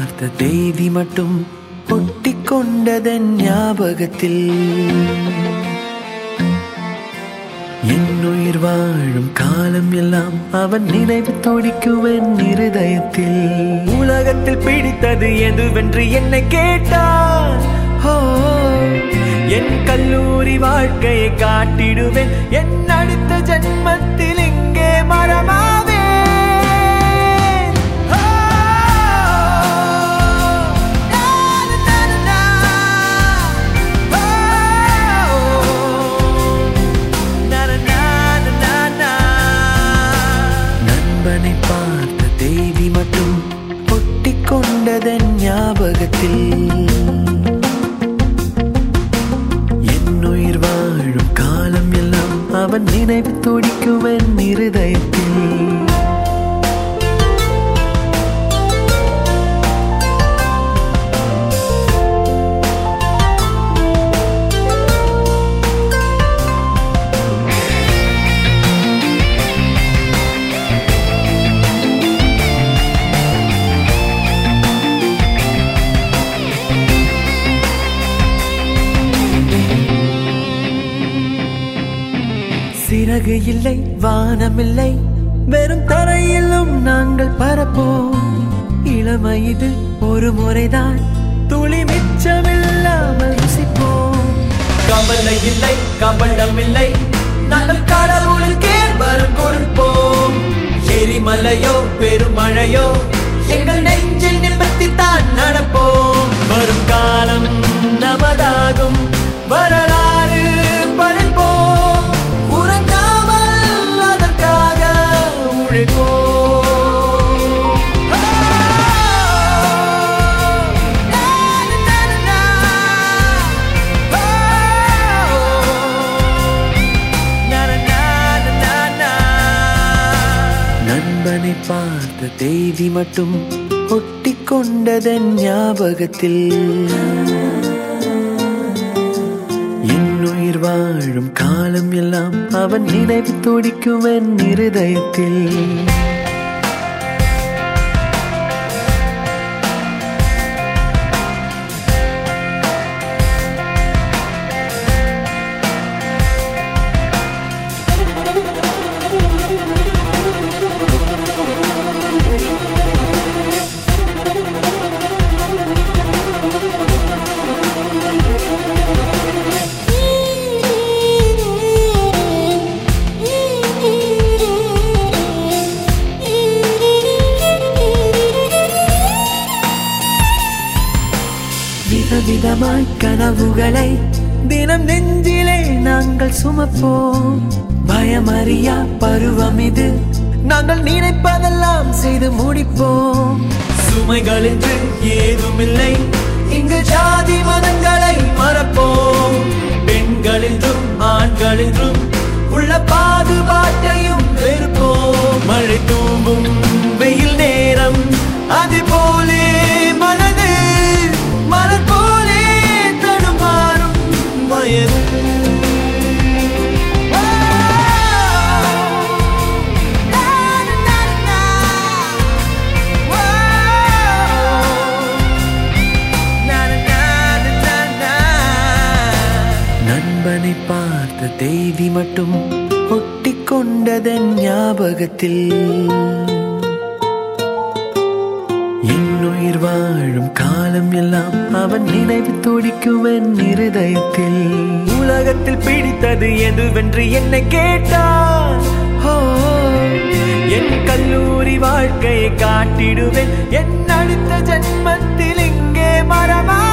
பார்த்த தேவி மட்டும் ஒட்டிக்கொண்டதன் ஞாபகத்தில் என்னுயிர் வாழும் காலம் எல்லாம் அவன் நினைவு துடிக்குவன் இருதயத்தில். உலகத்தில் பிடித்தது எதுவென்று என்னை கேட்டால் என் கல்லூரி வாழ்க்கையை காட்டிடுவேன். என் அடுத்த ஜன்மத்தில் இங்கே மரமாவே நண்பனை பார்த்த தேவி மட்டும் ஒட்டிக்கொண்டதன் ஞாபகத்தில் என்னுயிர் வாழும் காலம் எல்லாம் அவன் நினைவு துடிக்குவன் இருதயத்தில். சிறகு இல்லை, வானமில்லை, வெறும் தரையிலும் நாங்கள் பரப்போம். இளமை இது ஒரு முறைதான், துளி மிச்சமில்லாமல் ருசிப்போம். கவலை இல்லை, கவலமில்லை, நாங்கள் கடவுளுக்கே வரம் கொடுப்போம். எரிமலையோ பெருமழையோ எங்கள் நெஞ்சில் நிமிர்த்தித்தான் நடப்போம். வரும் காலம் நமதாகும், வரலாறு படைப்போம். உறங்காமல் அதற்காக உழைப்போம். நண்பனை பார்த்த தேவி மட்டும் ஒட்டிக்கொண்டதன் ஞாபகத்தில் என்னுயிர் வாழும் காலம் எல்லாம் அவன் நினைவு துடிக்குவன் இருதயத்தில். விதவிதமாய் கனவுகளை தினம் நெஞ்சிலே நாங்கள் சுமப்போம். பயமறியா பருவம் இது, நாங்கள் நினைப்பதெல்லாம் செய்து முடிப்போம். சுமைகள் என்று ஏதுமில்லை, இங்கு ஜாதி மதங்களை மறப்போம். பெண்கள் என்றும் ஆண்கள் என்றும் உள்ள பாகுபாட்டையும் வெறுப்போம். மழை தூவும் வெயில் நேரம் அது போலே மனது மலர் போலே தடுமாறும் வயது. நண்பனை பார்த்த தேவி மட்டும் ஒட்டிக்கொண்டதன் ஞாபகத்தில் என்னுயிர் வாழும் காலம் எல்லாம் அவன் நினைவு துடிக்குவன் இருதயத்தில். உலகத்தில் பிடித்தது எதுவென்று என்னை கேட்டால் என் கல்லூரி வாழ்க்கையை காட்டிடுவேன். என் அடுத்த ஜன்மத்தில் இங்கே மரமா